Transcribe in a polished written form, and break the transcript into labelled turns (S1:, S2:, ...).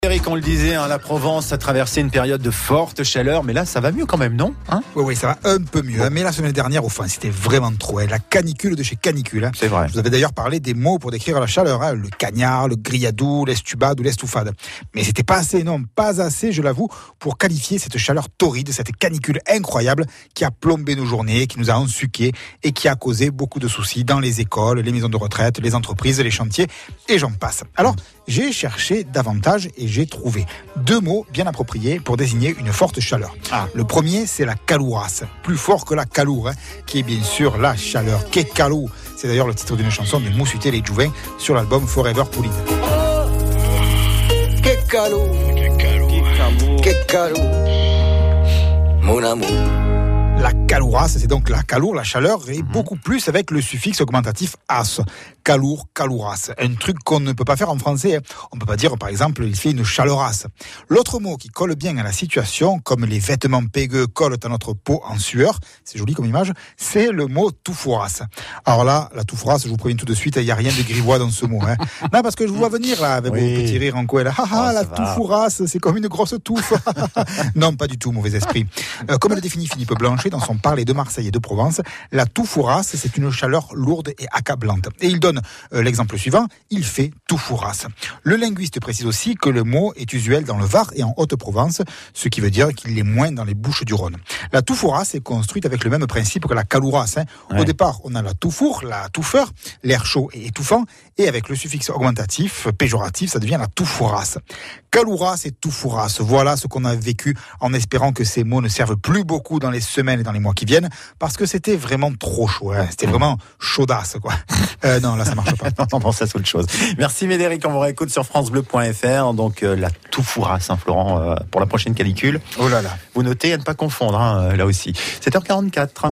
S1: Eric, on le disait, la Provence a traversé une période de forte chaleur, mais là, ça va mieux quand même, non ?
S2: Oui, ça va un peu mieux. Bon. Mais la semaine dernière, c'était vraiment trop. La canicule de chez Canicule.
S1: C'est vrai.
S2: Je vous avais d'ailleurs parlé des mots pour décrire la chaleur. Le cagnard, le grilladou, l'estubade ou l'estouffade. Mais c'était pas assez, non, pas assez, je l'avoue, pour qualifier cette chaleur torride, cette canicule incroyable qui a plombé nos journées, qui nous a ensuqués et qui a causé beaucoup de soucis dans les écoles, les maisons de retraite, les entreprises, les chantiers et j'en passe. Alors, j'ai cherché davantage et j'ai trouvé 2 mots bien appropriés pour désigner une forte chaleur. Le premier, c'est la calourasse, plus fort que la calour, qui est bien sûr la chaleur. Que calou, c'est d'ailleurs le titre d'une chanson de Moussuté les Jouvin sur l'album Forever Pauline. Que calou, que calou, mon amour. La calourasse, c'est donc la calour, la chaleur, et beaucoup plus avec le suffixe augmentatif as. Calour, calourasse. Un truc qu'on ne peut pas faire en français. On ne peut pas dire, par exemple, il fait une chaleurasse. L'autre mot qui colle bien à la situation, comme les vêtements pégueux collent à notre peau en sueur, c'est joli comme image, c'est le mot touffourasse. Alors là, la touffourasse, je vous préviens tout de suite, il n'y a rien de grivois dans ce mot. Non, parce que je vous vois venir là, avec vos petits rires en coin. La touffourasse, c'est comme une grosse touffe. Non, pas du tout, mauvais esprit. Comme le définit Philippe Blanchet dans son Parler de Marseille et de Provence, la touffourasse, c'est une chaleur lourde et accablante. Et il donne l'exemple suivant, il fait touffourasse. Le linguiste précise aussi que le mot est usuel dans le Var et en Haute-Provence, ce qui veut dire qu'il est moins dans les Bouches-du-Rhône. La touffourasse est construite avec le même principe que la calourasse. Au départ, on a la touffour, la touffeur, l'air chaud et étouffant, et avec le suffixe augmentatif, péjoratif, ça devient la touffourasse. Calourasse et touffourasse, voilà ce qu'on a vécu en espérant que ces mots ne servent plus beaucoup dans les semaines et dans les mois qui viennent, parce que c'était vraiment trop chaud, c'était vraiment chaudasse, quoi. Non, là, ça marche pas.
S1: On pense à autre chose. Merci Médéric, on vous réécoute sur francebleu.fr, donc la touffourasse, Florent, pour la prochaine canicule.
S2: Oh là là.
S1: Vous notez à ne pas confondre, là aussi. 7h44.